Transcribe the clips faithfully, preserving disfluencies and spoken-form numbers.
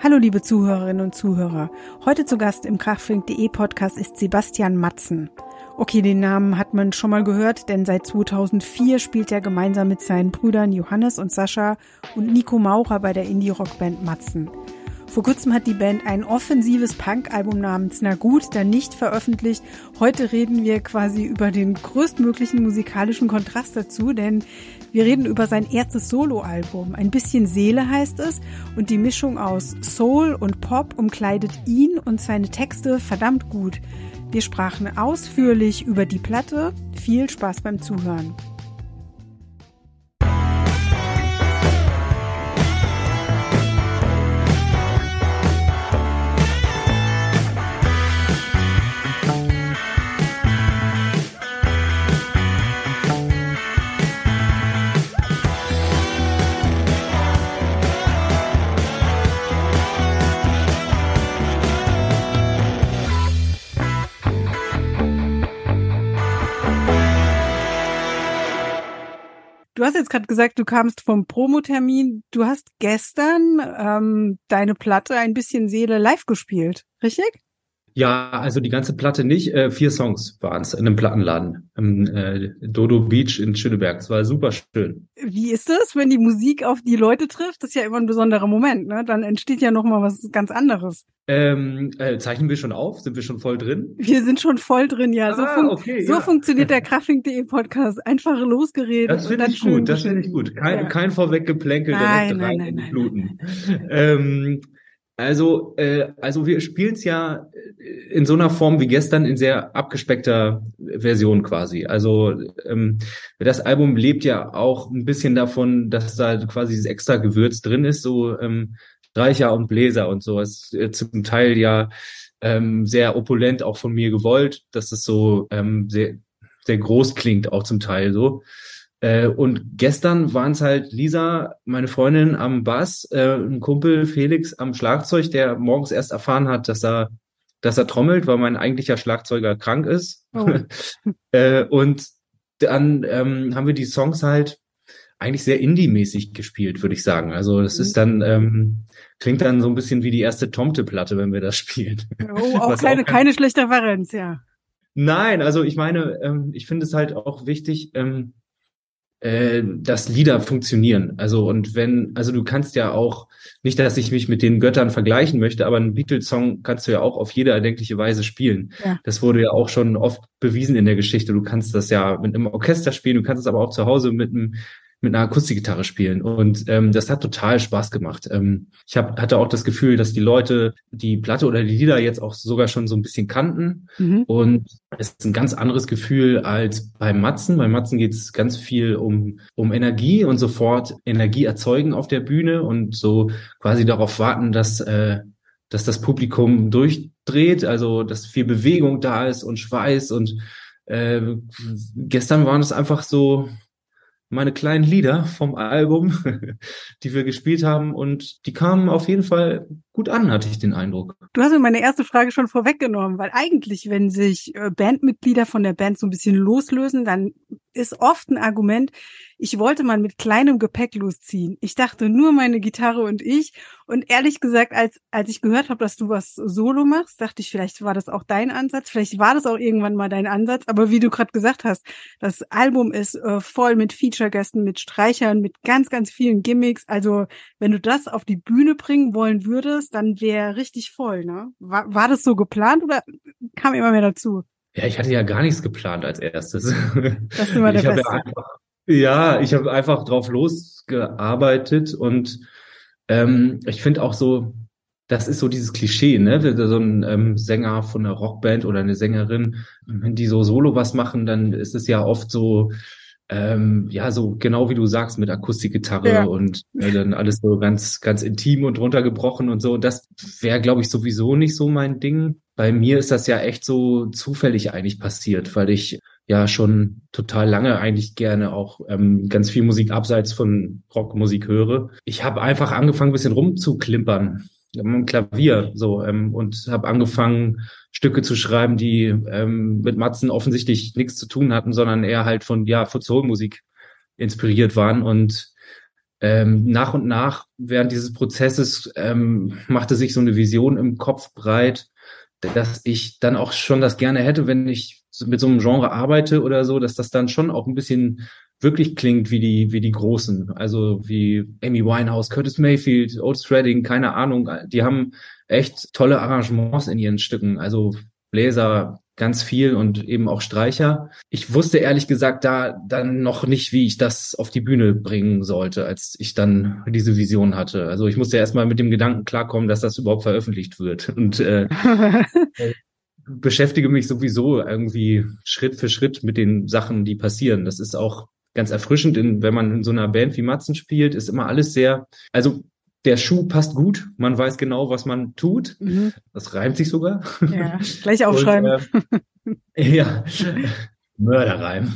Hallo liebe Zuhörerinnen und Zuhörer. Heute zu Gast im krachfink punkt de Podcast ist Sebastian Matzen. Okay, den Namen hat man schon mal gehört, denn seit zweitausendvier spielt er gemeinsam mit seinen Brüdern Johannes und Sascha und Nico Maurer bei der Indie-Rock-Band Matzen. Vor kurzem hat die Band ein offensives Punk-Album namens Na gut, dann nicht veröffentlicht. Heute reden wir quasi über den größtmöglichen musikalischen Kontrast dazu, denn wir reden über sein erstes Soloalbum. Ein bisschen Seele heißt es und die Mischung aus Soul und Pop umkleidet ihn und seine Texte verdammt gut. Wir sprachen ausführlich über die Platte. Viel Spaß beim Zuhören. Du hast jetzt gerade gesagt, du kamst vom Promotermin. Du hast gestern ähm, deine Platte Ein bisschen Seele live gespielt, richtig? Ja, also die ganze Platte nicht. Äh, vier Songs waren es in einem Plattenladen im äh, Dodo Beach in Schöneberg. Es war super schön. Wie ist es, wenn die Musik auf die Leute trifft? Das ist ja immer ein besonderer Moment, ne? Dann entsteht ja nochmal was ganz anderes. Ähm, äh, zeichnen wir schon auf? Sind wir schon voll drin? Wir sind schon voll drin, ja. So, ah, fun- okay, so ja. funktioniert der krachfink punkt de Podcast. Einfach losgeredet. Das finde ich gut, das finde ich gut. Kein, ja. kein Vorweggeplänkel, Nein, direkt nein, rein nein, in die nein, Fluten. nein. Ähm, also, äh, also wir spielen es ja in so einer Form wie gestern in sehr abgespeckter Version quasi. Also ähm, das Album lebt ja auch ein bisschen davon, dass da quasi dieses extra Gewürz drin ist, so ähm, Streicher und Bläser und so. Es ist äh, zum Teil ja ähm, sehr opulent auch von mir gewollt, dass es so ähm, sehr sehr groß klingt, auch zum Teil so. Äh, und gestern waren es halt Lisa, meine Freundin, am Bass, äh, ein Kumpel Felix am Schlagzeug, der morgens erst erfahren hat, dass er, dass er trommelt, weil mein eigentlicher Schlagzeuger krank ist. Oh. äh, und dann ähm, haben wir die Songs halt eigentlich sehr Indie-mäßig gespielt, würde ich sagen. Also das ist dann ähm, klingt dann so ein bisschen wie die erste Tomte-Platte, wenn wir das spielen. Oh, auch keine, auch keine schlechte Referenz, ja. Nein, also ich meine, ähm, ich finde es halt auch wichtig, ähm, äh, dass Lieder funktionieren. Also und wenn, also du kannst ja auch, nicht, dass ich mich mit den Göttern vergleichen möchte, aber einen Beatles-Song kannst du ja auch auf jede erdenkliche Weise spielen. Ja. Das wurde ja auch schon oft bewiesen in der Geschichte. Du kannst das ja mit einem Orchester spielen, du kannst es aber auch zu Hause mit einem mit einer Akustikgitarre spielen und ähm, das hat total Spaß gemacht. Ähm, ich hab, hatte auch das Gefühl, dass die Leute die Platte oder die Lieder jetzt auch sogar schon so ein bisschen kannten mhm. und es ist ein ganz anderes Gefühl als bei Matzen. Bei Matzen geht es ganz viel um um Energie und sofort Energie erzeugen auf der Bühne und so quasi darauf warten, dass äh, dass das Publikum durchdreht, also dass viel Bewegung da ist und Schweiß und äh, gestern waren es einfach so meine kleinen Lieder vom Album, die wir gespielt haben und die kamen auf jeden Fall gut an, hatte ich den Eindruck. Du hast mir meine erste Frage schon vorweggenommen, weil eigentlich, wenn sich Bandmitglieder von der Band so ein bisschen loslösen, dann ist oft ein Argument, ich wollte mal mit kleinem Gepäck losziehen. Ich dachte nur meine Gitarre und ich. Und ehrlich gesagt, als als ich gehört habe, dass du was solo machst, dachte ich, vielleicht war das auch dein Ansatz. Vielleicht war das auch irgendwann mal dein Ansatz. Aber wie du gerade gesagt hast, das Album ist äh, voll mit Feature-Gästen, mit Streichern, mit ganz, ganz vielen Gimmicks. Also wenn du das auf die Bühne bringen wollen würdest, dann wäre richtig voll, ne? War, war das so geplant oder kam immer mehr dazu? Ja, ich hatte ja gar nichts geplant als erstes. Das ist immer der ich Beste. Ja, einfach, ja, ich habe einfach drauf losgearbeitet und ähm, ich finde auch so, das ist so dieses Klischee, ne? So ein ähm, Sänger von einer Rockband oder eine Sängerin, wenn die so solo was machen, dann ist es ja oft so, ähm, ja, so genau wie du sagst, mit Akustikgitarre ja. und äh, dann alles so ganz, ganz intim und runtergebrochen und so. Das wäre, glaube ich, sowieso nicht so mein Ding. Bei mir ist das ja echt so zufällig eigentlich passiert, weil ich ja schon total lange eigentlich gerne auch ähm, ganz viel Musik abseits von Rockmusik höre. Ich habe einfach angefangen, ein bisschen rumzuklimpern am Klavier so ähm, und habe angefangen, Stücke zu schreiben, die ähm, mit Matzen offensichtlich nichts zu tun hatten, sondern eher halt von ja von Soulmusik inspiriert waren. Und ähm, nach und nach während dieses Prozesses ähm, machte sich so eine Vision im Kopf breit, dass ich dann auch schon das gerne hätte, wenn ich mit so einem Genre arbeite oder so, dass das dann schon auch ein bisschen wirklich klingt wie die wie die Großen, also wie Amy Winehouse, Curtis Mayfield, Otis Redding, keine Ahnung, die haben echt tolle Arrangements in ihren Stücken, also Bläser ganz viel und eben auch Streicher. Ich wusste ehrlich gesagt da dann noch nicht, wie ich das auf die Bühne bringen sollte, als ich dann diese Vision hatte. Also ich musste erstmal mit dem Gedanken klarkommen, dass das überhaupt veröffentlicht wird und äh, beschäftige mich sowieso irgendwie Schritt für Schritt mit den Sachen, die passieren. Das ist auch ganz erfrischend, in, wenn man in so einer Band wie Matzen spielt, ist immer alles sehr, also der Schuh passt gut, man weiß genau, was man tut. Mhm. Das reimt sich sogar. Ja, gleich aufschreiben. Und, äh, ja, Mörderreim.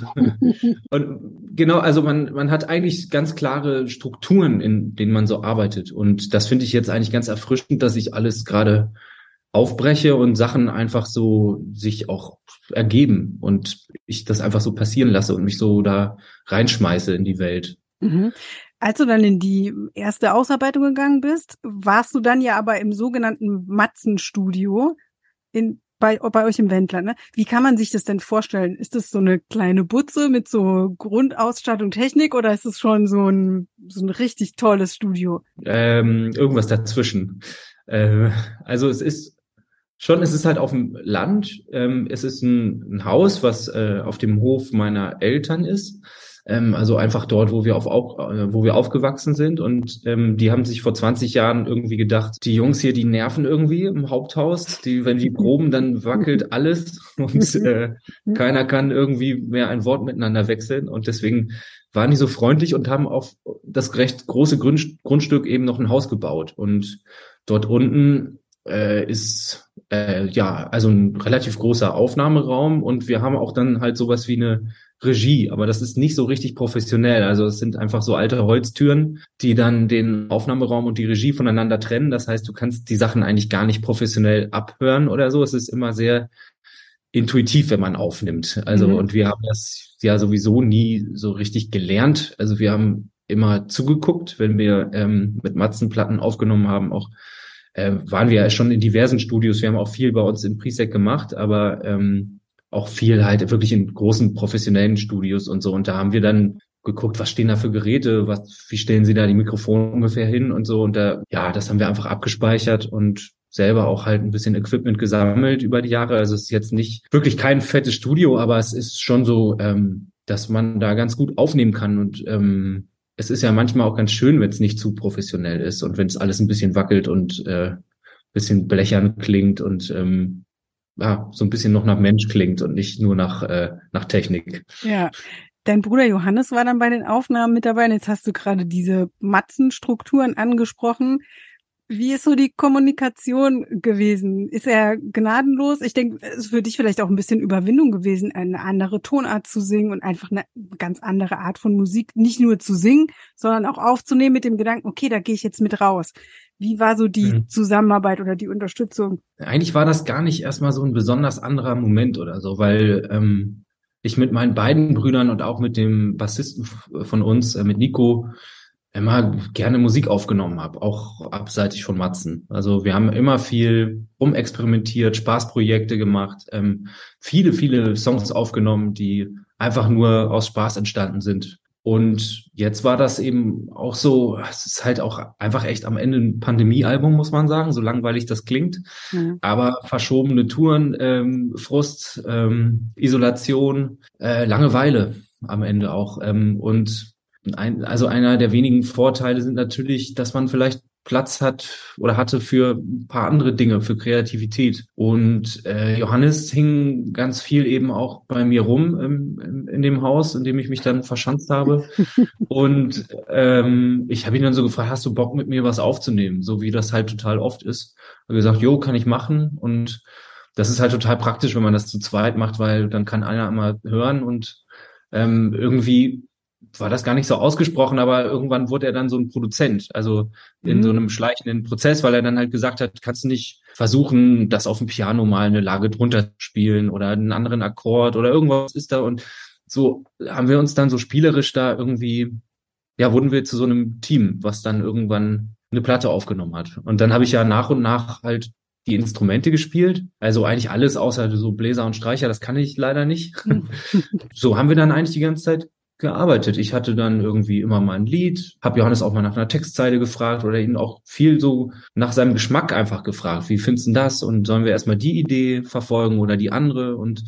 Und genau, also man man hat eigentlich ganz klare Strukturen, in denen man so arbeitet. Und das finde ich jetzt eigentlich ganz erfrischend, dass ich alles gerade aufbreche und Sachen einfach so sich auch ergeben und ich das einfach so passieren lasse und mich so da reinschmeiße in die Welt. Mhm. Als du dann in die erste Ausarbeitung gegangen bist, warst du dann ja aber im sogenannten Matzen-Studio in, bei, bei euch im Wendler, ne? Wie kann man sich das denn vorstellen? Ist das so eine kleine Butze mit so Grundausstattung, Technik oder ist es schon so ein, so ein richtig tolles Studio? Ähm, irgendwas dazwischen. Äh, also es ist schon, es ist halt auf dem Land. Ähm, es ist ein, ein Haus, was äh, auf dem Hof meiner Eltern ist. Ähm, also einfach dort, wo wir auf, auch, äh, wo wir aufgewachsen sind. Und ähm, die haben sich vor zwanzig Jahren irgendwie gedacht, die Jungs hier, die nerven irgendwie im Haupthaus. Die, wenn die proben, dann wackelt alles und äh, keiner kann irgendwie mehr ein Wort miteinander wechseln. Und deswegen waren die so freundlich und haben auf das recht große Grund, Grundstück eben noch ein Haus gebaut. Und dort unten äh, ist äh, ja also ein relativ großer Aufnahmeraum und wir haben auch dann halt sowas wie eine Regie, aber das ist nicht so richtig professionell. Also es sind einfach so alte Holztüren, die dann den Aufnahmeraum und die Regie voneinander trennen. Das heißt, du kannst die Sachen eigentlich gar nicht professionell abhören oder so. Es ist immer sehr intuitiv, wenn man aufnimmt. Also mhm. und wir haben das ja sowieso nie so richtig gelernt. Also wir haben immer zugeguckt, wenn wir ähm, mit Matzenplatten aufgenommen haben, auch äh, waren wir ja schon in diversen Studios. Wir haben auch viel bei uns im Presec gemacht, aber ähm, auch viel halt wirklich in großen professionellen Studios und so. Und da haben wir dann geguckt, was stehen da für Geräte, was, wie stellen sie da die Mikrofone ungefähr hin und so. Und da, ja, das haben wir einfach abgespeichert und selber auch halt ein bisschen Equipment gesammelt über die Jahre. Also es ist jetzt nicht wirklich kein fettes Studio, aber es ist schon so, ähm, dass man da ganz gut aufnehmen kann. Und ähm, es ist ja manchmal auch ganz schön, wenn es nicht zu professionell ist und wenn es alles ein bisschen wackelt und äh, bisschen blechern klingt und ähm, ja, so ein bisschen noch nach Mensch klingt und nicht nur nach äh, nach Technik. Ja, dein Bruder Johannes war dann bei den Aufnahmen mit dabei. Und jetzt hast du gerade diese Matzenstrukturen angesprochen. Wie ist so die Kommunikation gewesen? Ist er gnadenlos? Ich denke, es ist für dich vielleicht auch ein bisschen Überwindung gewesen, eine andere Tonart zu singen und einfach eine ganz andere Art von Musik nicht nur zu singen, sondern auch aufzunehmen mit dem Gedanken, okay, da gehe ich jetzt mit raus. Wie war so die mhm. Zusammenarbeit oder die Unterstützung? Eigentlich war das gar nicht erstmal so ein besonders anderer Moment oder so, weil ähm, ich mit meinen beiden Brüdern und auch mit dem Bassisten von uns, äh, mit Nico, immer gerne Musik aufgenommen habe, auch abseitig von Matzen. Also wir haben immer viel rumexperimentiert, Spaßprojekte gemacht, ähm, viele, viele Songs aufgenommen, die einfach nur aus Spaß entstanden sind. Und jetzt war das eben auch so, es ist halt auch einfach echt am Ende ein Pandemiealbum, muss man sagen, so langweilig das klingt. Mhm. Aber verschobene Touren, ähm, Frust, ähm, Isolation, äh, Langeweile am Ende auch. Ähm, und ein, also einer der wenigen Vorteile sind natürlich, dass man vielleicht Platz hat oder hatte für ein paar andere Dinge, für Kreativität. Und äh, Johannes hing ganz viel eben auch bei mir rum im, im, in dem Haus, in dem ich mich dann verschanzt habe. Und ähm, ich habe ihn dann so gefragt, hast du Bock mit mir was aufzunehmen? So wie das halt total oft ist. Er hat gesagt, jo, kann ich machen. Und das ist halt total praktisch, wenn man das zu zweit macht, weil dann kann einer immer hören und ähm, irgendwie war das gar nicht so ausgesprochen, aber irgendwann wurde er dann so ein Produzent, also in mhm. so einem schleichenden Prozess, weil er dann halt gesagt hat, kannst du nicht versuchen, das auf dem Piano mal eine Lage drunter zu spielen oder einen anderen Akkord oder irgendwas ist da, und so haben wir uns dann so spielerisch da irgendwie ja, wurden wir zu so einem Team, was dann irgendwann eine Platte aufgenommen hat. Und dann habe ich ja nach und nach halt die Instrumente gespielt. Also eigentlich alles außer so Bläser und Streicher, das kann ich leider nicht. Mhm. So haben wir dann eigentlich die ganze Zeit gearbeitet. Ich hatte dann irgendwie immer mal ein Lied, habe Johannes auch mal nach einer Textzeile gefragt oder ihn auch viel so nach seinem Geschmack einfach gefragt. Wie findest du das? Und sollen wir erstmal die Idee verfolgen oder die andere? Und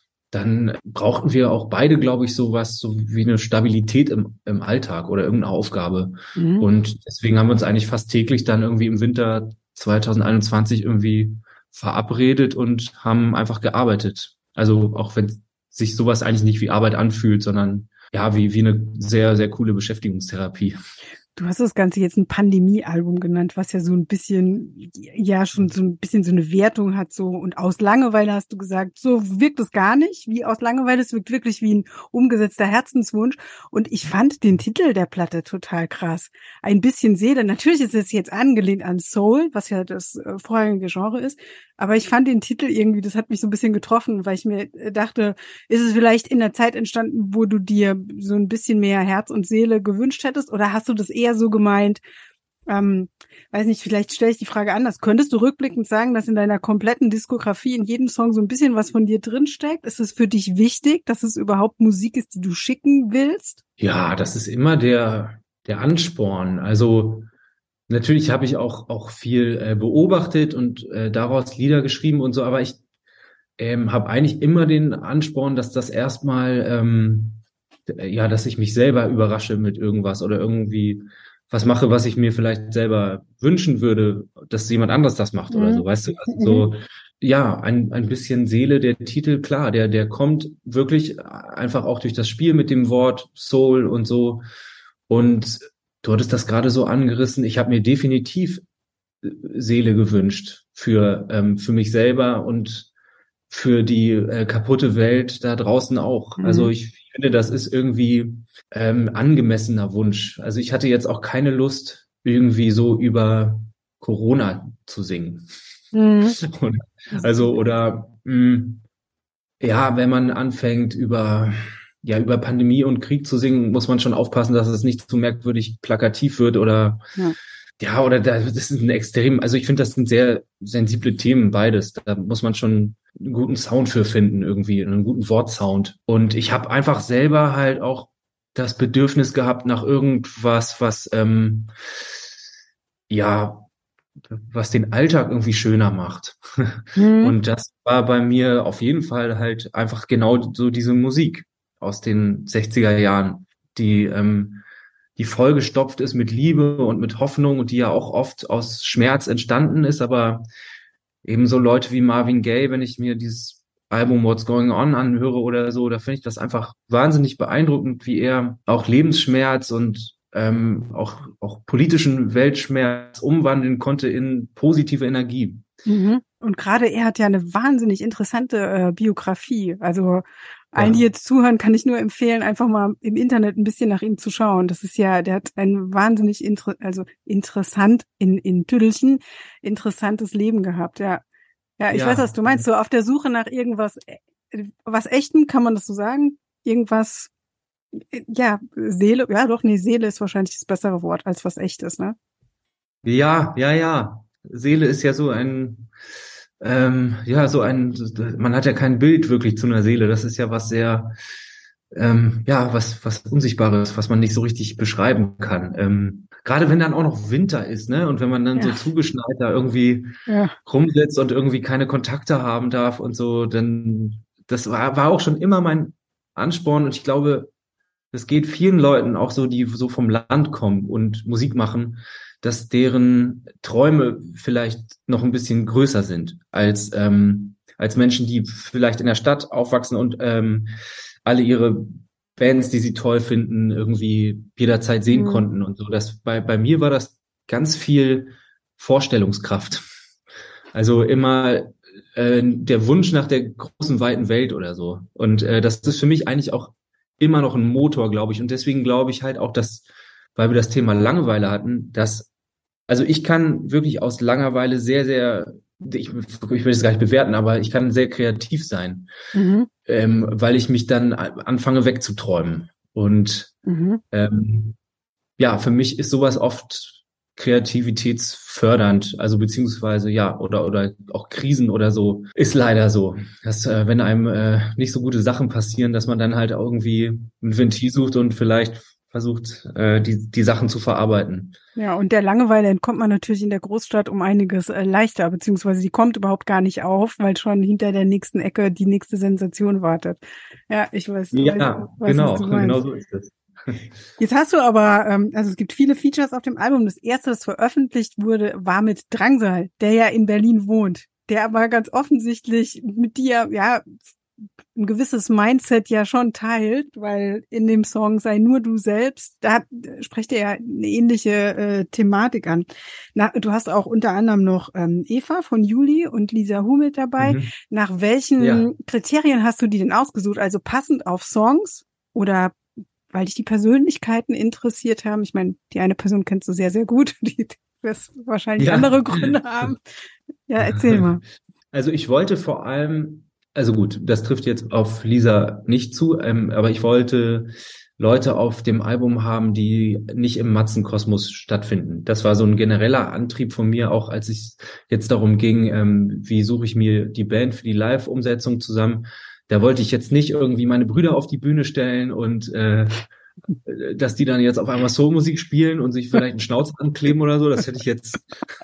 dann brauchten wir auch beide, glaube ich, sowas, so wie eine Stabilität im, im Alltag oder irgendeine Aufgabe. Mhm. Und deswegen haben wir uns eigentlich fast täglich dann irgendwie im Winter zwanzig einundzwanzig irgendwie verabredet und haben einfach gearbeitet. Also auch wenn sich sowas eigentlich nicht wie Arbeit anfühlt, sondern ja, wie, wie eine sehr, sehr coole Beschäftigungstherapie. Du hast das Ganze jetzt ein Pandemie-Album genannt, was ja so ein bisschen, ja, schon so ein bisschen so eine Wertung hat, so. Und aus Langeweile hast du gesagt, so wirkt es gar nicht, wie aus Langeweile. Es wirkt wirklich wie ein umgesetzter Herzenswunsch. Und ich fand den Titel der Platte total krass. Ein bisschen Seele. Natürlich ist es jetzt angelehnt an Soul, was ja das äh, vorherige Genre ist. Aber ich fand den Titel irgendwie, das hat mich so ein bisschen getroffen, weil ich mir dachte, ist es vielleicht in der Zeit entstanden, wo du dir so ein bisschen mehr Herz und Seele gewünscht hättest? Oder hast du das eher so gemeint, ähm, weiß nicht, vielleicht stelle ich die Frage anders. Könntest du rückblickend sagen, dass in deiner kompletten Diskografie in jedem Song so ein bisschen was von dir drinsteckt? Ist es für dich wichtig, dass es überhaupt Musik ist, die du schicken willst? Ja, das ist immer der, der Ansporn. Also natürlich habe ich auch, auch viel äh, beobachtet und äh, daraus Lieder geschrieben und so, aber ich ähm, habe eigentlich immer den Ansporn, dass das erstmal, ähm, ja, dass ich mich selber überrasche mit irgendwas oder irgendwie was mache, was ich mir vielleicht selber wünschen würde, dass jemand anderes das macht oder so, weißt du? Also so, ja, ein, ein bisschen Seele, der Titel, klar, der, der kommt wirklich einfach auch durch das Spiel mit dem Wort Soul und so. Und du hattest das gerade so angerissen. Ich habe mir definitiv Seele gewünscht für, ähm, für mich selber und für die äh, kaputte Welt da draußen auch. Mhm. Also ich finde, das ist irgendwie ähm, angemessener Wunsch. Also ich hatte jetzt auch keine Lust, irgendwie so über Corona zu singen. Mhm. Und, also oder mh, ja, wenn man anfängt über ja über Pandemie und Krieg zu singen, muss man schon aufpassen, dass es nicht zu merkwürdig plakativ wird oder Ja. ja, oder da, das ist ein extrem, also ich finde, das sind sehr sensible Themen, beides. Da muss man schon einen guten Sound für finden, irgendwie, einen guten Wortsound. Und ich habe einfach selber halt auch das Bedürfnis gehabt nach irgendwas, was, ähm, ja, was den Alltag irgendwie schöner macht. Mhm. Und das war bei mir auf jeden Fall halt einfach genau so diese Musik aus den sechziger Jahren, die, ähm, die vollgestopft ist mit Liebe und mit Hoffnung und die ja auch oft aus Schmerz entstanden ist, aber ebenso Leute wie Marvin Gaye, wenn ich mir dieses Album What's Going On anhöre oder so, da finde ich das einfach wahnsinnig beeindruckend, wie er auch Lebensschmerz und ähm, auch, auch politischen Weltschmerz umwandeln konnte in positive Energie. Mhm. Und gerade er hat ja eine wahnsinnig interessante äh, Biografie. Also allen, die Ja. jetzt zuhören, kann ich nur empfehlen, einfach mal im Internet ein bisschen nach ihm zu schauen. Das ist ja, der hat ein wahnsinnig inter also interessant in in Tüdelchen interessantes Leben gehabt. Ja, ja, ich weiß, was Ja, du meinst. So auf der Suche nach irgendwas, äh, was Echtem, kann man das so sagen? Irgendwas, äh, ja, Seele. Ja, doch, nee, Seele ist wahrscheinlich das bessere Wort als was Echtes, ne? ja, ja, ja. Seele ist ja so ein, ähm, ja, so ein, man hat ja kein Bild wirklich zu einer Seele. Das ist ja was sehr, ähm, ja, was, was Unsichtbares, was man nicht so richtig beschreiben kann. Ähm, gerade wenn dann auch noch Winter ist, ne, und wenn man dann Ja. so zugeschneit da irgendwie Ja. rumsitzt und irgendwie keine Kontakte haben darf und so, dann, das war, war auch schon immer mein Ansporn und ich glaube, es geht vielen Leuten auch so, die so vom Land kommen und Musik machen, dass deren Träume vielleicht noch ein bisschen größer sind als ähm, als Menschen, die vielleicht in der Stadt aufwachsen und ähm, alle ihre Bands, die sie toll finden, irgendwie jederzeit sehen Mhm. konnten und so. Das bei bei mir war das ganz viel Vorstellungskraft. Also immer äh, der Wunsch nach der großen weiten Welt oder so. Und äh, das ist für mich eigentlich auch immer noch ein Motor, glaube ich. Und deswegen glaube ich halt auch, dass, weil wir das Thema Langeweile hatten, dass, also ich kann wirklich aus Langeweile sehr, sehr, ich, ich will es gar nicht bewerten, aber ich kann sehr kreativ sein, Mhm. ähm, weil ich mich dann anfange wegzuträumen. Und Mhm. ähm, ja, für mich ist sowas oft kreativitätsfördernd, also beziehungsweise ja, oder oder auch Krisen oder so, ist leider so, dass äh, wenn einem äh, nicht so gute Sachen passieren, dass man dann halt irgendwie ein Ventil sucht und vielleicht versucht, äh, die die Sachen zu verarbeiten. Ja, und der Langeweile entkommt man natürlich in der Großstadt um einiges äh, leichter, beziehungsweise die kommt überhaupt gar nicht auf, weil schon hinter der nächsten Ecke die nächste Sensation wartet. Ja, ich weiß, Ja, weiß, weiß genau, was du meinst. genau so ist es. Jetzt hast du aber, ähm, also es gibt viele Features auf dem Album. Das erste, das veröffentlicht wurde, war mit Drangsal, der ja in Berlin wohnt, der aber ganz offensichtlich mit dir, ja, ein gewisses Mindset ja schon teilt, weil in dem Song Sei nur du selbst, da spricht er ja eine ähnliche äh, Thematik an. Na, du hast auch unter anderem noch ähm, Eva von Juli und Lisa Hu mit dabei. Mhm. Nach welchen Ja. Kriterien hast du die denn ausgesucht? Also passend auf Songs oder weil dich die Persönlichkeiten interessiert haben? Ich meine, die eine Person kennst du sehr, sehr gut, die wirst wahrscheinlich Ja. andere Gründe haben. Ja, erzähl mal. Also ich wollte vor allem, also gut, das trifft jetzt auf Lisa nicht zu, ähm, aber ich wollte Leute auf dem Album haben, die nicht im Matzenkosmos stattfinden. Das war so ein genereller Antrieb von mir, auch als es jetzt darum ging, ähm, wie suche ich mir die Band für die Live-Umsetzung zusammen. Da wollte ich jetzt nicht irgendwie meine Brüder auf die Bühne stellen und äh, dass die dann jetzt auf einmal Soulmusik spielen und sich vielleicht einen Schnauz ankleben oder so. Das hätte ich jetzt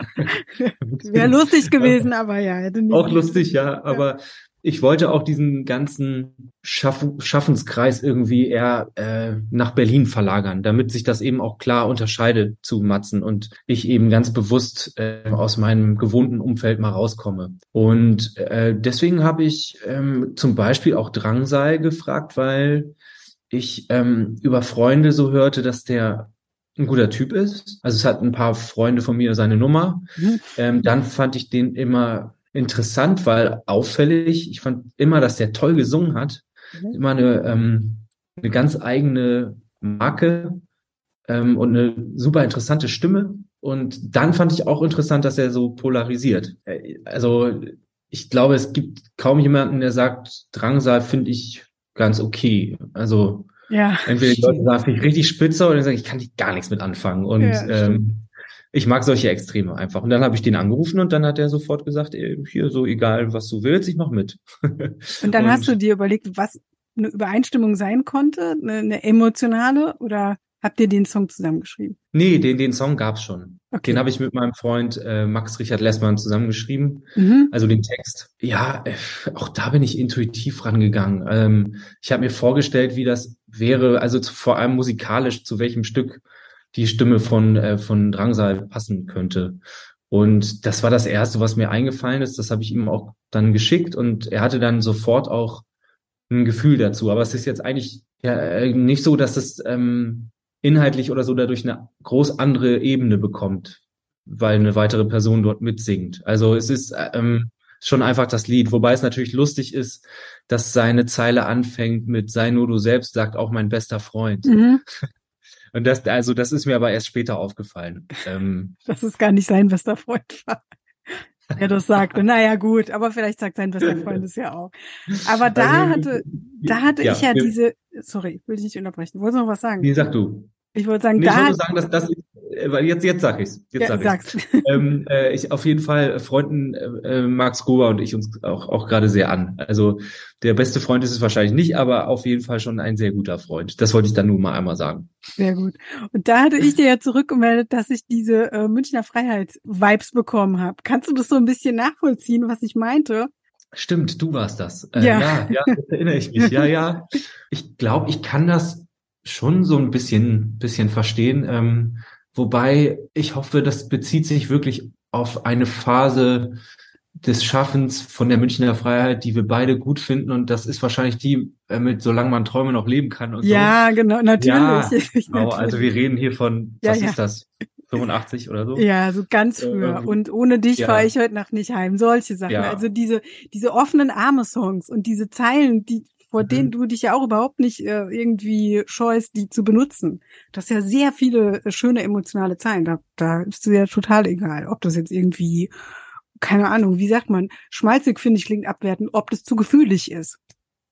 wäre lustig gewesen, aber ja, hätte nicht auch lustig, ja. Aber ich wollte auch diesen ganzen Schaff Schaffenskreis irgendwie eher äh, nach Berlin verlagern, damit sich das eben auch klar unterscheidet zu Matzen und ich eben ganz bewusst äh, aus meinem gewohnten Umfeld mal rauskomme. Und äh, deswegen habe ich ähm, zum Beispiel auch Drangsal gefragt, weil ich ähm, über Freunde so hörte, dass der ein guter Typ ist. Also es hat ein paar Freunde von mir seine Nummer. Mhm. Ähm, dann fand ich den immer interessant, weil auffällig. Ich fand immer, dass der toll gesungen hat. Mhm. Immer eine, ähm, eine ganz eigene Marke ähm, und eine super interessante Stimme. Und dann fand ich auch interessant, dass er so polarisiert. Äh, Also ich glaube, es gibt kaum jemanden, der sagt, Drangsal finde ich ganz okay. Also Ja, entweder die Leute stimmt. sagen, finde ich richtig spitze oder die sagen, ich kann gar nichts mit anfangen. Und Ja, stimmt. ähm, ich mag solche Extreme einfach. Und dann habe ich den angerufen und dann hat er sofort gesagt, ey, hier so egal, was du willst, ich mach mit. Und dann hast du Und dir überlegt, was eine Übereinstimmung sein konnte, eine, eine emotionale, oder habt ihr den Song zusammengeschrieben? nee, den, den Song gab's schon. Okay. Den habe ich mit meinem Freund äh, Max Richard Lessmann zusammengeschrieben. Mhm. Also den Text. Ja, äh, auch da bin ich intuitiv rangegangen. Ähm, ich habe mir vorgestellt, wie das wäre, also zu, vor allem musikalisch, zu welchem Stück die Stimme von äh, von Drangsal passen könnte. Und das war das Erste, was mir eingefallen ist. Das habe ich ihm auch dann geschickt und er hatte dann sofort auch ein Gefühl dazu. Aber es ist jetzt eigentlich ja äh, nicht so, dass es ähm, inhaltlich oder so dadurch eine groß andere Ebene bekommt, weil eine weitere Person dort mitsingt. Also es ist ähm, schon einfach das Lied, wobei es natürlich lustig ist, dass seine Zeile anfängt mit Sei nur du selbst, sagt auch mein bester Freund. Mhm. Und das, also das ist mir aber erst später aufgefallen. Ähm, Dass es gar nicht sein bester Freund war, der das sagte. Naja, gut, aber vielleicht sagt sein bester Freund es ja auch. Aber da also, hatte, da hatte ja, ich ja wir- diese, sorry, ich will dich nicht unterbrechen. Wolltest du noch was sagen? Nee, sag du. Ich wollte sagen, Nee, ich da, wollte nur sagen, dass das, äh, weil jetzt, jetzt sag ich's. Jetzt ja, sag sag's. ich's. Ähm, äh, ich auf jeden Fall äh, freunden äh, äh, Max Gruber und ich uns auch, auch gerade sehr an. Also der beste Freund ist es wahrscheinlich nicht, aber auf jeden Fall schon ein sehr guter Freund. Das wollte ich dann nur mal einmal sagen. Sehr gut. Und da hatte ich dir ja zurückgemeldet, dass ich diese äh, Münchner Freiheits-Vibes bekommen habe. Kannst du das so ein bisschen nachvollziehen, was ich meinte? Stimmt, du warst das. Äh, Ja. ja, ja, das erinnere ich mich. Ja, ja. Ich glaube, ich kann das schon so ein bisschen, bisschen verstehen. Ähm, wobei ich hoffe, das bezieht sich wirklich auf eine Phase des Schaffens von der Münchner Freiheit, die wir beide gut finden. Und das ist wahrscheinlich die, äh, mit solange man Träume noch leben kann und Ja, genau, so. natürlich. Ja, Ich, genau. Also wir reden hier von, Ja, was ja. ist das? fünfundachtzig oder so? Ja, so ganz früher. Ähm, Und ohne dich ja. fahre ich heute Nacht nicht heim. Solche Sachen. Ja. Also diese, diese offenen Arme-Songs und diese Zeilen, die, vor Mhm. denen du dich ja auch überhaupt nicht äh, irgendwie scheust, die zu benutzen. Das ist ja sehr viele äh, schöne emotionale Zeilen. Da, da ist es ja total egal, ob das jetzt irgendwie, keine Ahnung, wie sagt man, schmalzig finde ich klingt abwertend, ob das zu gefühlig ist.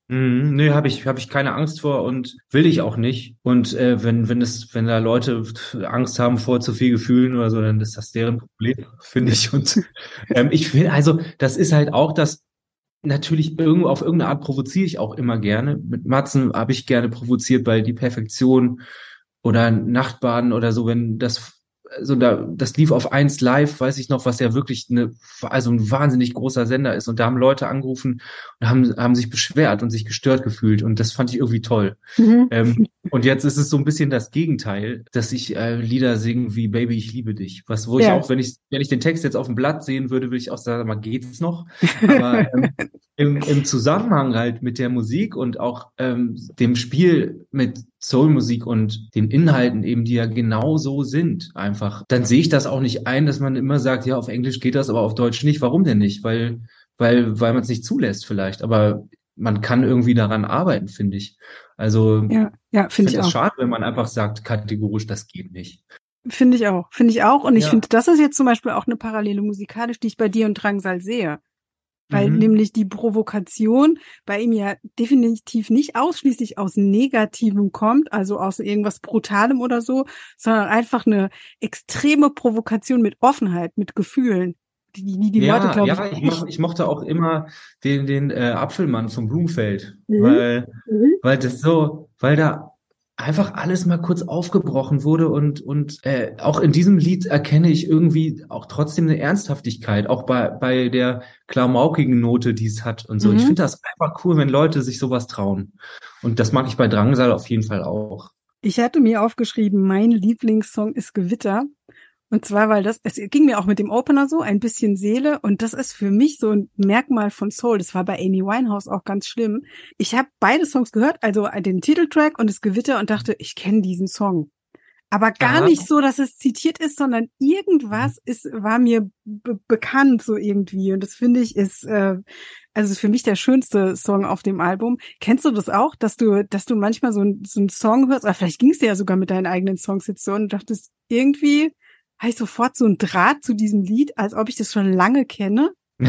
Mhm, nee, habe ich, habe ich keine Angst vor und will ich auch nicht. Und äh, wenn, wenn es, wenn da Leute Angst haben vor zu viel Gefühlen oder so, dann ist das deren Problem, finde ich. Und ähm, ich will, also das ist halt auch das, natürlich irgendwo auf irgendeine Art provoziere ich auch immer gerne. Mit Matzen habe ich gerne provoziert, weil die Perfektion oder Nachtbaden oder so, wenn das also da, das lief auf eins Live, weiß ich noch, was ja wirklich eine, also ein wahnsinnig großer Sender ist. Und da haben Leute angerufen und haben, haben sich beschwert und sich gestört gefühlt. Und das fand ich irgendwie toll. Mhm. Ähm, und jetzt ist es so ein bisschen das Gegenteil, dass ich äh, Lieder singe wie Baby, ich liebe dich. Was, wo ich Ja. auch, wenn ich, wenn ich den Text jetzt auf dem Blatt sehen würde, würde ich auch sagen, mal geht's noch? Aber ähm, im, im Zusammenhang halt mit der Musik und auch ähm, dem Spiel mit Soulmusik und den Inhalten eben, die ja genau so sind, einfach, dann sehe ich das auch nicht ein, dass man immer sagt, ja, auf Englisch geht das, aber auf Deutsch nicht. Warum denn nicht? Weil, weil, weil man es nicht zulässt vielleicht. Aber man kann irgendwie daran arbeiten, finde ich. Also Ja, ja, ich finde finde ich das auch. schade, wenn man einfach sagt, kategorisch, das geht nicht. Finde ich auch. Finde ich auch. Und ich Ja. finde, das ist jetzt zum Beispiel auch eine Parallele musikalisch, die ich bei dir und Drangsal sehe. Weil Mhm. nämlich die Provokation bei ihm ja definitiv nicht ausschließlich aus Negativem kommt, also aus irgendwas Brutalem oder so, sondern einfach eine extreme Provokation mit Offenheit, mit Gefühlen, die die, die Leute, Ja, glaube ich, ja, ich, echt. mo ich mochte auch immer den, den äh, Apfelmann vom Blumfeld, Mhm. weil, Mhm. weil das so, weil da einfach alles mal kurz aufgebrochen wurde und und äh, auch in diesem Lied erkenne ich irgendwie auch trotzdem eine Ernsthaftigkeit, auch bei bei der klamaukigen Note, die es hat und so. Ich Mhm. finde das einfach cool, wenn Leute sich sowas trauen. Und das mag ich bei Drangsal auf jeden Fall auch. Ich hatte mir aufgeschrieben, mein Lieblingssong ist Gewitter. Und zwar, weil das, es ging mir auch mit dem Opener so, ein bisschen Seele. Und das ist für mich so ein Merkmal von Soul. Das war bei Amy Winehouse auch ganz schlimm. Ich habe beide Songs gehört, also den Titeltrack und das Gewitter und dachte, ich kenne diesen Song. Aber gar Aha. nicht so, dass es zitiert ist, sondern irgendwas ist, war mir be bekannt so irgendwie. Und das finde ich ist, äh, also ist für mich der schönste Song auf dem Album. Kennst du das auch, dass du, dass du manchmal so, ein, so einen Song hörst, oder vielleicht ging es dir ja sogar mit deinen eigenen Songs jetzt so und dachtest, irgendwie habe ich sofort so einen Draht zu diesem Lied, als ob ich das schon lange kenne?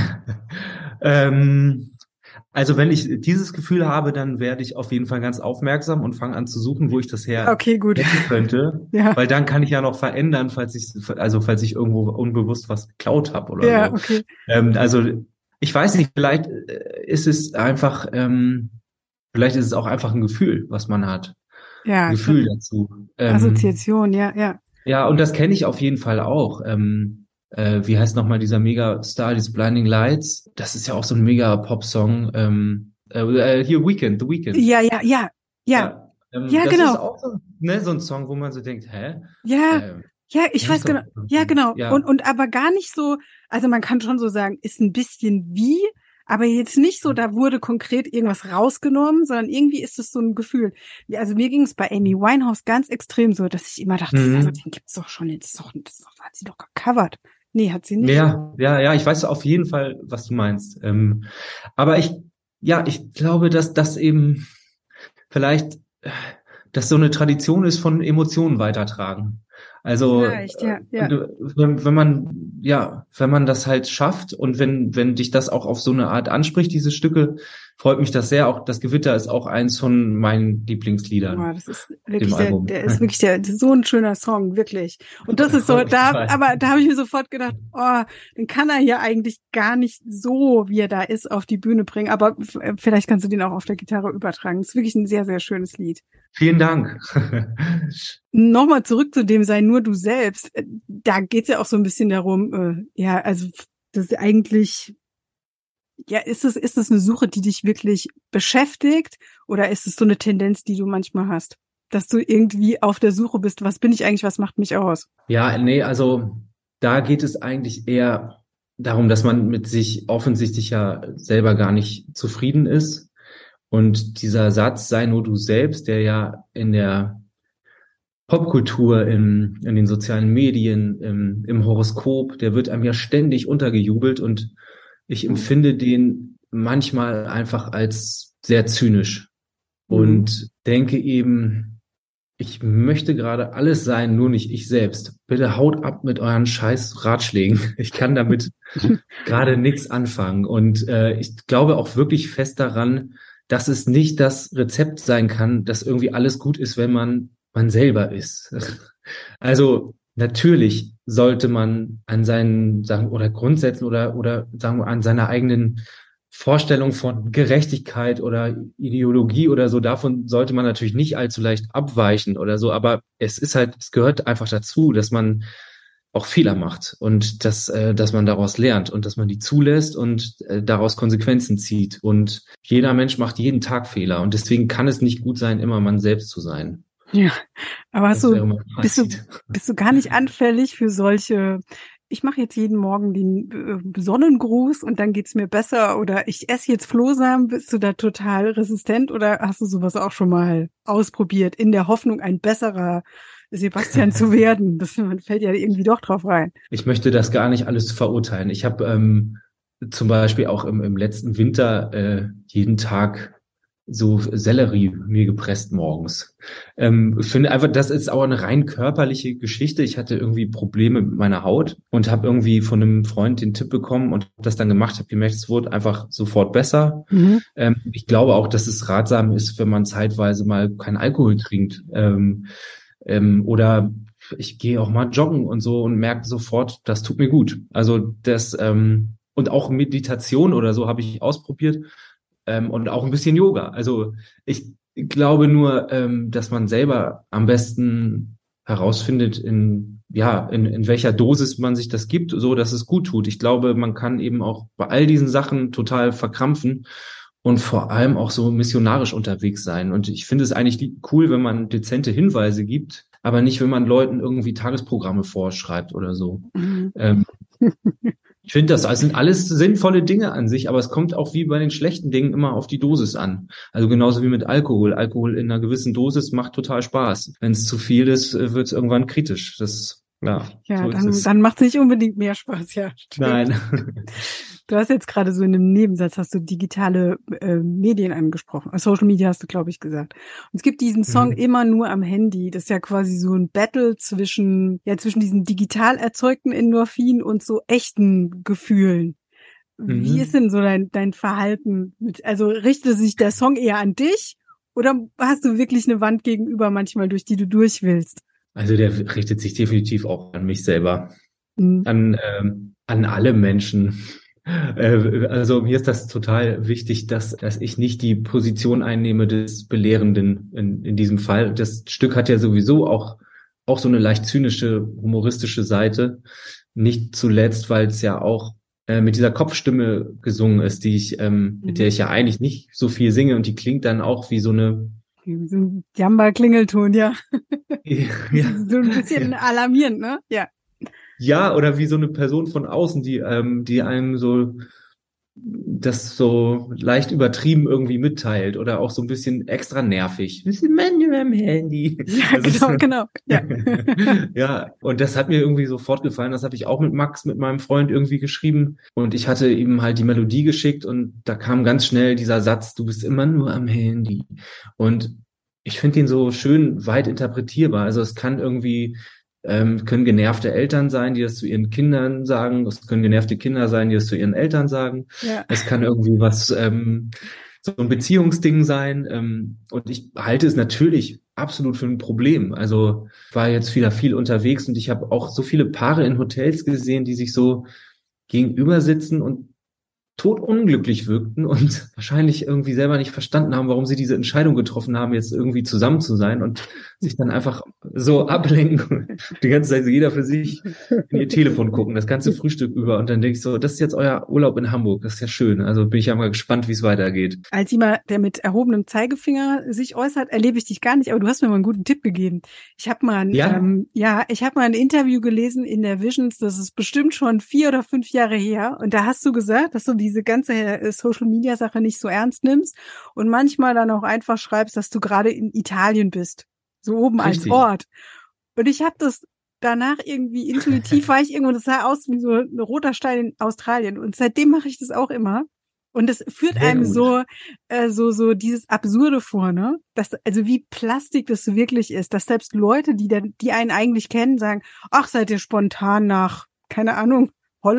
ähm, Also wenn ich dieses Gefühl habe, dann werde ich auf jeden Fall ganz aufmerksam und fange an zu suchen, wo ich das her Okay, gut. kennen könnte, Ja, weil dann kann ich ja noch verändern, falls ich, also falls ich irgendwo unbewusst was geklaut habe oder ja, so. okay. Ähm, also ich weiß nicht, vielleicht äh, ist es einfach, ähm, vielleicht ist es auch einfach ein Gefühl, was man hat, ein Ja, Gefühl dazu. Ähm, Assoziation, ja, ja. ja, und das kenne ich auf jeden Fall auch. Ähm, äh, wie heißt nochmal dieser Mega-Star, dieses Blinding Lights? Das ist ja auch so ein Mega-Pop-Song. Ähm, äh, äh, hier Weekend, The Weekend. Ja, ja, ja, ja, Ja, ähm, ja, das ist genau. auch so, ne, so ein Song, wo man so denkt, hä? Ja, Ähm, ja, ich kenn ich weiß genau. doch Ja, irgendwie. genau. Und, Ja. und aber gar nicht so, also man kann schon so sagen, ist ein bisschen wie, aber jetzt nicht so, da wurde konkret irgendwas rausgenommen, sondern irgendwie ist es so ein Gefühl. Ja, also mir ging es bei Amy Winehouse ganz extrem so, dass ich immer dachte, also Mhm. den gibt's doch schon, das ist doch, das ist doch, hat sie doch gecovert. Nee, hat sie nicht. Ja, ja, ja, ich weiß auf jeden Fall, was du meinst. Ähm, aber ich, ja, ich glaube, dass das eben vielleicht, äh, dass so eine Tradition ist von Emotionen weitertragen. Also, Vielleicht, äh, ja, ja. und, äh, wenn, wenn man, ja, wenn man das halt schafft und wenn, wenn dich das auch auf so eine Art anspricht, diese Stücke, freut mich das sehr. Auch das Gewitter ist auch eins von meinen Lieblingsliedern Boah, das ist auf dem wirklich der, Album. der ist wirklich der, so ein schöner Song, wirklich. Und das ist so, Freut mich da, total. aber da habe ich mir sofort gedacht, oh, den kann er hier eigentlich gar nicht so, wie er da ist, auf die Bühne bringen. Aber f- äh, vielleicht kannst du den auch auf der Gitarre übertragen. Das ist wirklich ein sehr, sehr schönes Lied. Vielen Dank. Nochmal zurück zu dem Sei nur du selbst. Äh, Da geht's ja auch so ein bisschen darum, äh, ja, also das ist eigentlich, ja, ist es, ist es eine Suche, die dich wirklich beschäftigt oder ist es so eine Tendenz, die du manchmal hast? Dass du irgendwie auf der Suche bist, was bin ich eigentlich, was macht mich aus? Ja, nee, also da geht es eigentlich eher darum, dass man mit sich offensichtlich ja selber gar nicht zufrieden ist. Und dieser Satz, sei nur du selbst, der ja in der Popkultur, in, in den sozialen Medien, im, im Horoskop, der wird einem ja ständig untergejubelt und ich empfinde den manchmal einfach als sehr zynisch und denke eben, ich möchte gerade alles sein, nur nicht ich selbst. Bitte haut ab mit euren scheiß Ratschlägen. Ich kann damit gerade nichts anfangen. Und äh, ich glaube auch wirklich fest daran, dass es nicht das Rezept sein kann, dass irgendwie alles gut ist, wenn man man selber ist. Also natürlich sollte man an seinen Sachen oder Grundsätzen oder oder sagen wir an seiner eigenen Vorstellung von Gerechtigkeit oder Ideologie oder so, davon sollte man natürlich nicht allzu leicht abweichen oder so, aber es ist halt, es gehört einfach dazu, dass man auch Fehler macht und dass, äh, dass man daraus lernt und dass man die zulässt und äh, daraus Konsequenzen zieht. Und jeder Mensch macht jeden Tag Fehler und deswegen kann es nicht gut sein, immer man selbst zu sein. Ja, aber hast Das du, wäre mein bist du, Fazit. bist du gar nicht anfällig für solche, ich mache jetzt jeden Morgen den äh, Sonnengruß und dann geht's mir besser oder ich esse jetzt Flohsamen, bist du da total resistent oder hast du sowas auch schon mal ausprobiert, in der Hoffnung, ein besserer Sebastian zu werden? Das, man fällt ja irgendwie doch drauf rein. Ich möchte das gar nicht alles verurteilen. Ich habe ähm, zum Beispiel auch im, im letzten Winter äh, jeden Tag so Sellerie mir gepresst morgens. Ähm, finde einfach, das ist auch eine rein körperliche Geschichte. Ich hatte irgendwie Probleme mit meiner Haut und habe irgendwie von einem Freund den Tipp bekommen und hab das dann gemacht, habe gemerkt, es wurde einfach sofort besser. Mhm. Ähm, ich glaube auch, dass es ratsam ist, wenn man zeitweise mal keinen Alkohol trinkt. Ähm, ähm, oder ich gehe auch mal joggen und so und merke sofort, das tut mir gut. Also das ähm, und auch Meditation oder so habe ich ausprobiert. Ähm, und auch ein bisschen Yoga. Also ich glaube nur, ähm, dass man selber am besten herausfindet, in ja in, in welcher Dosis man sich das gibt, so dass es gut tut. Ich glaube, man kann eben auch bei all diesen Sachen total verkrampfen und vor allem auch so missionarisch unterwegs sein. Und ich finde es eigentlich cool, wenn man dezente Hinweise gibt, aber nicht, wenn man Leuten irgendwie Tagesprogramme vorschreibt oder so. Mhm. Ähm, Ich finde, das sind alles sinnvolle Dinge an sich, aber es kommt auch wie bei den schlechten Dingen immer auf die Dosis an. Also genauso wie mit Alkohol. Alkohol in einer gewissen Dosis macht total Spaß. Wenn es zu viel ist, wird es irgendwann kritisch. Das, ja, Ja, so ist dann, es. dann macht es nicht unbedingt mehr Spaß, ja. Stimmt. Nein. Du hast jetzt gerade so in einem Nebensatz hast du digitale äh, Medien angesprochen. Äh, Social Media hast du, glaube ich, gesagt. Und es gibt diesen Song Mhm. immer nur am Handy. Das ist ja quasi so ein Battle zwischen, ja, zwischen diesen digital erzeugten Endorphin und so echten Gefühlen. Wie Mhm. ist denn so dein, dein Verhalten? Mit, also richtet sich der Song eher an dich oder hast du wirklich eine Wand gegenüber manchmal, durch die du durch willst? Also der richtet sich definitiv auch an mich selber, Mhm. an, ähm, an alle Menschen. Äh, Also mir ist das total wichtig, dass, dass ich nicht die Position einnehme des Belehrenden in, in diesem Fall. Das Stück hat ja sowieso auch, auch so eine leicht zynische, humoristische Seite. Nicht zuletzt, weil es ja auch äh, mit dieser Kopfstimme gesungen ist, die ich, ähm, mit der ich ja eigentlich nicht so viel singe und die klingt dann auch wie so eine So ein Jamba-Klingelton, ja. ja, So ein bisschen ja. alarmierend, ne? Ja. Ja, oder wie so eine Person von außen, die ähm, die einem so das so leicht übertrieben irgendwie mitteilt oder auch so ein bisschen extra nervig. Das ist mein am Handy. Ja, Also genau, so, genau. Ja. ja, und das hat mir irgendwie sofort gefallen. Das habe ich auch mit Max, mit meinem Freund irgendwie geschrieben. Und ich hatte ihm halt die Melodie geschickt und da kam ganz schnell dieser Satz, du bist immer nur am Handy. Und ich finde den so schön weit interpretierbar. Also es kann irgendwie Ähm, können genervte Eltern sein, die das zu ihren Kindern sagen. Es können genervte Kinder sein, die das zu ihren Eltern sagen. Ja. Es kann irgendwie was, ähm, so ein Beziehungsding sein. Ähm, und ich halte es natürlich absolut für ein Problem. Also ich war jetzt wieder viel unterwegs und ich habe auch so viele Paare in Hotels gesehen, die sich so gegenüber sitzen und todunglücklich wirkten und wahrscheinlich irgendwie selber nicht verstanden haben, warum sie diese Entscheidung getroffen haben, jetzt irgendwie zusammen zu sein und sich dann einfach so ablenken, die ganze Zeit so jeder für sich in ihr Telefon gucken, das ganze Frühstück über und dann denke ich so, das ist jetzt euer Urlaub in Hamburg, das ist ja schön, also bin ich ja mal gespannt, wie es weitergeht. Als jemand, der mit erhobenem Zeigefinger sich äußert, erlebe ich dich gar nicht, aber du hast mir mal einen guten Tipp gegeben. Ich habe mal, ein, Ja? ähm, ja, ich habe mal ein Interview gelesen in der Visions, das ist bestimmt schon vier oder fünf Jahre her und da hast du gesagt, dass du diese ganze Social-Media-Sache nicht so ernst nimmst und manchmal dann auch einfach schreibst, dass du gerade in Italien bist, so oben Richtig. als Ort. Und ich habe das danach irgendwie intuitiv, war ich irgendwo, das sah aus wie so ein roter Stein in Australien und seitdem mache ich das auch immer. Und das führt Sehr einem gut. so, äh, so, so dieses Absurde vor, ne? Dass, also wie Plastik das wirklich ist, dass selbst Leute, die dann, die einen eigentlich kennen, sagen, ach, seid ihr spontan nach, keine Ahnung, Holland?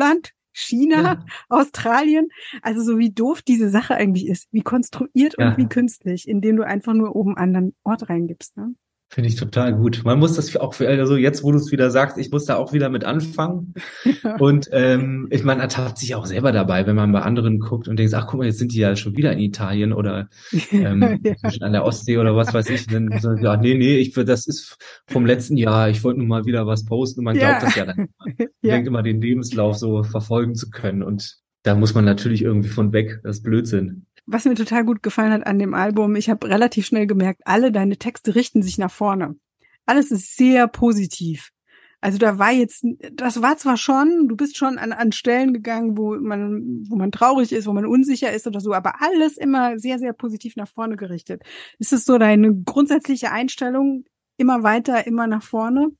China, Ja. Australien. Also so wie doof diese Sache eigentlich ist, wie konstruiert Ja. und wie künstlich, indem du einfach nur oben einen anderen Ort reingibst. Ne? Finde ich total gut. Man muss das auch für, also jetzt, wo du es wieder sagst, ich muss da auch wieder mit anfangen. Und ähm, ich meine, ertappt sich auch selber dabei, wenn man bei anderen guckt und denkt, ach guck mal, jetzt sind die ja schon wieder in Italien oder ähm, Ja. zwischen an der Ostsee oder was weiß ich. Dann so, ja, nee, nee, ich das ist vom letzten Jahr. Ich wollte nur mal wieder was posten und man glaubt Ja. das ja dann immer. Man Ja. denkt immer, den Lebenslauf so verfolgen zu können. Und da muss man natürlich irgendwie von weg. Das ist Blödsinn. Was mir total gut gefallen hat an dem Album, ich habe relativ schnell gemerkt, alle deine Texte richten sich nach vorne. Alles ist sehr positiv. Also da war jetzt, das war zwar schon, du bist schon an, an Stellen gegangen, wo man, wo man traurig ist, wo man unsicher ist oder so, aber alles immer sehr, sehr positiv nach vorne gerichtet. Ist es so deine grundsätzliche Einstellung, immer weiter, immer nach vorne?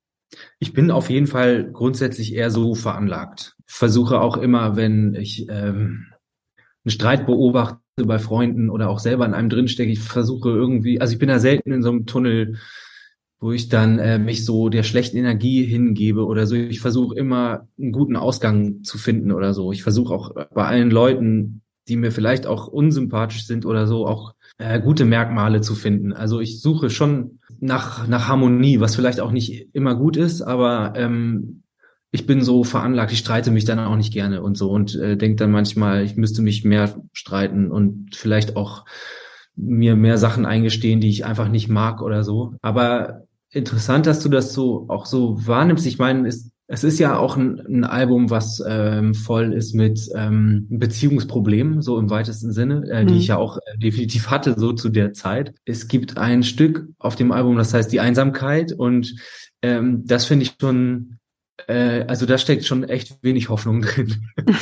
Ich bin auf jeden Fall grundsätzlich eher so veranlagt. Ich versuche auch immer, wenn ich ähm, einen Streit beobachte bei Freunden oder auch selber in einem drinstecke, ich versuche irgendwie, also ich bin da selten in so einem Tunnel, wo ich dann äh, mich so der schlechten Energie hingebe oder so. Ich versuche immer einen guten Ausgang zu finden oder so. Ich versuche auch bei allen Leuten, die mir vielleicht auch unsympathisch sind oder so, auch äh, gute Merkmale zu finden. Also ich suche schon nach nach Harmonie, was vielleicht auch nicht immer gut ist, aber ähm, ich bin so veranlagt, ich streite mich dann auch nicht gerne und so und äh, denke dann manchmal, ich müsste mich mehr streiten und vielleicht auch mir mehr Sachen eingestehen, die ich einfach nicht mag oder so. Aber interessant, dass du das so auch so wahrnimmst. Ich meine, es, es ist ja auch ein, ein Album, was ähm, voll ist mit ähm, Beziehungsproblemen, so im weitesten Sinne, äh, die Mhm. ich ja auch äh, definitiv hatte, so zu der Zeit. Es gibt ein Stück auf dem Album, das heißt Die Einsamkeit und ähm, das finde ich schon Äh, also da steckt schon echt wenig Hoffnung drin.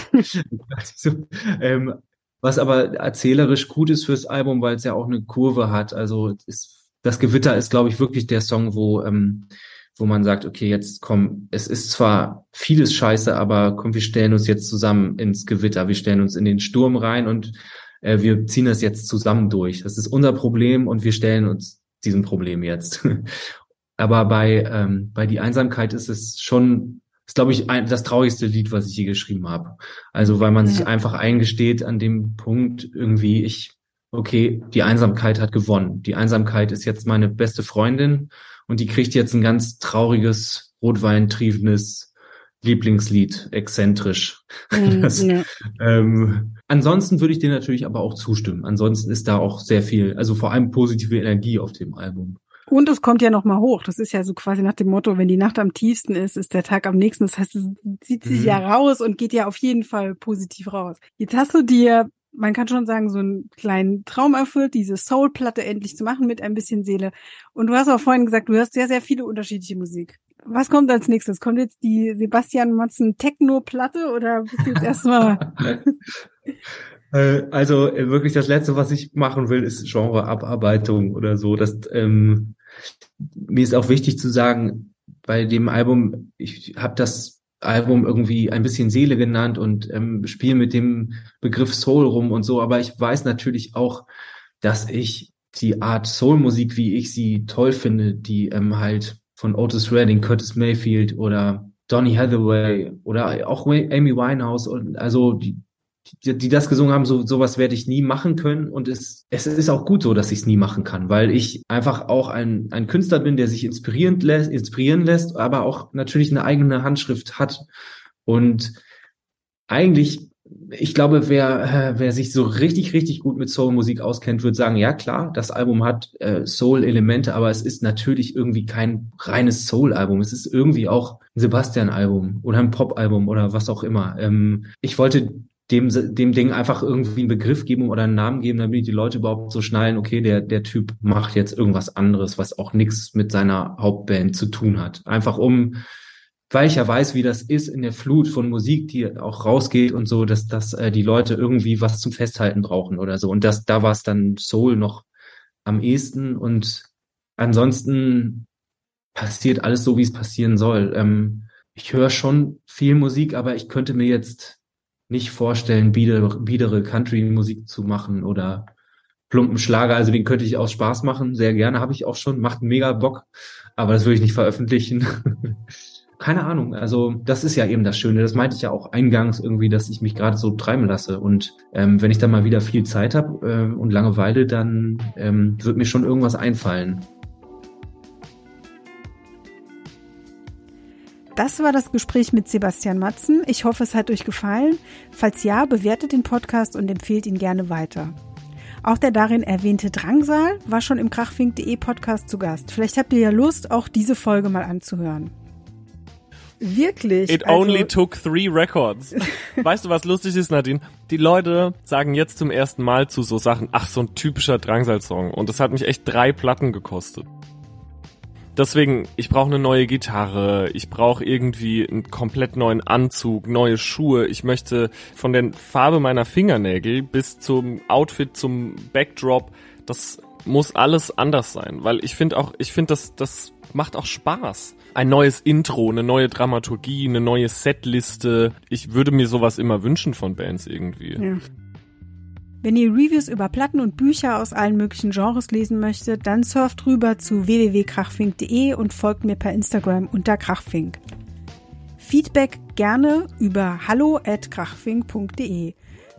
also, ähm, was aber erzählerisch gut ist fürs Album, weil es ja auch eine Kurve hat. Also ist, das Gewitter ist, glaube ich, wirklich der Song, wo ähm, wo man sagt, okay, jetzt komm, es ist zwar vieles Scheiße, aber komm, wir stellen uns jetzt zusammen ins Gewitter, wir stellen uns in den Sturm rein und äh, wir ziehen das jetzt zusammen durch. Das ist unser Problem und wir stellen uns diesem Problem jetzt. Aber bei ähm, bei Die Einsamkeit ist es schon, ist glaube ich ein, das traurigste Lied, was ich je geschrieben habe. Also weil man Ja. sich einfach eingesteht an dem Punkt irgendwie, ich, okay, die Einsamkeit hat gewonnen. Die Einsamkeit ist jetzt meine beste Freundin und die kriegt jetzt ein ganz trauriges, rotweintriefendes Lieblingslied, exzentrisch. Mhm. Das, Ja. ähm, ansonsten würde ich dir natürlich aber auch zustimmen. Ansonsten ist da auch sehr viel, also vor allem positive Energie auf dem Album. Und es kommt ja noch mal hoch. Das ist ja so quasi nach dem Motto, wenn die Nacht am tiefsten ist, ist der Tag am nächsten. Das heißt, es zieht sich Mhm. ja raus und geht ja auf jeden Fall positiv raus. Jetzt hast du dir, man kann schon sagen, so einen kleinen Traum erfüllt, diese Soul-Platte endlich zu machen mit ein bisschen Seele. Und du hast auch vorhin gesagt, du hörst sehr, sehr viele unterschiedliche Musik. Was kommt als nächstes? Kommt jetzt die Sebastian Matzen Techno-Platte oder bist du jetzt erstmal... Äh, Also äh, wirklich das Letzte, was ich machen will, ist Genreabarbeitung oder so. Das, ähm, mir ist auch wichtig zu sagen, bei dem Album, ich habe das Album irgendwie ein bisschen Seele genannt und ähm, spiele mit dem Begriff Soul rum und so, aber ich weiß natürlich auch, dass ich die Art Soul-Musik, wie ich sie toll finde, die ähm, halt von Otis Redding, Curtis Mayfield oder Donny Hathaway oder auch Amy Winehouse und also die Die, die das gesungen haben, so sowas werde ich nie machen können und es es ist auch gut so, dass ich es nie machen kann, weil ich einfach auch ein ein Künstler bin, der sich inspirieren lässt, inspirieren lässt, aber auch natürlich eine eigene Handschrift hat und eigentlich, ich glaube, wer äh, wer sich so richtig richtig gut mit Soul-Musik auskennt, wird sagen, ja klar, das Album hat äh, Soul-Elemente, aber es ist natürlich irgendwie kein reines Soul-Album. Es ist irgendwie auch ein Sebastian-Album oder ein Pop-Album oder was auch immer. Ähm, ich wollte dem dem Ding einfach irgendwie einen Begriff geben oder einen Namen geben, damit die Leute überhaupt so schnallen, okay, der der Typ macht jetzt irgendwas anderes, was auch nichts mit seiner Hauptband zu tun hat. Einfach um, weil ich ja weiß, wie das ist in der Flut von Musik, die auch rausgeht und so, dass dass äh, die Leute irgendwie was zum Festhalten brauchen oder so. Und das da war es dann Soul noch am ehesten und ansonsten passiert alles so, wie es passieren soll. Ähm, ich höre schon viel Musik, aber ich könnte mir jetzt nicht vorstellen, biedere, biedere Country-Musik zu machen oder plumpen Schlager. Also den könnte ich aus Spaß machen, sehr gerne, habe ich auch schon, macht mega Bock, aber das würde ich nicht veröffentlichen. keine Ahnung, also das ist ja eben das Schöne, das meinte ich ja auch eingangs irgendwie, dass ich mich gerade so treiben lasse und ähm, wenn ich dann mal wieder viel Zeit habe äh, und Langeweile, dann ähm, wird mir schon irgendwas einfallen. Das war das Gespräch mit Sebastian Matzen. Ich hoffe, es hat euch gefallen. Falls ja, bewertet den Podcast und empfehlt ihn gerne weiter. Auch der darin erwähnte Drangsal war schon im krachfink punkt de Podcast zu Gast. Vielleicht habt ihr ja Lust, auch diese Folge mal anzuhören. Wirklich. It also only took three records. Weißt du, was lustig ist, Nadine? Die Leute sagen jetzt zum ersten Mal zu so Sachen, ach, so ein typischer Drangsal-Song. Und das hat mich echt drei Platten gekostet. Deswegen, ich brauche eine neue Gitarre, ich brauche irgendwie einen komplett neuen Anzug, neue Schuhe. Ich möchte von der Farbe meiner Fingernägel bis zum Outfit, zum Backdrop, das muss alles anders sein. Weil ich finde auch, ich finde, das, das macht auch Spaß. Ein neues Intro, eine neue Dramaturgie, eine neue Setliste. Ich würde mir sowas immer wünschen von Bands irgendwie. Ja. Wenn ihr Reviews über Platten und Bücher aus allen möglichen Genres lesen möchtet, dann surft rüber zu w w w punkt krachfink punkt de und folgt mir per Instagram unter krachfink. Feedback gerne über hallo at krachfink punkt de.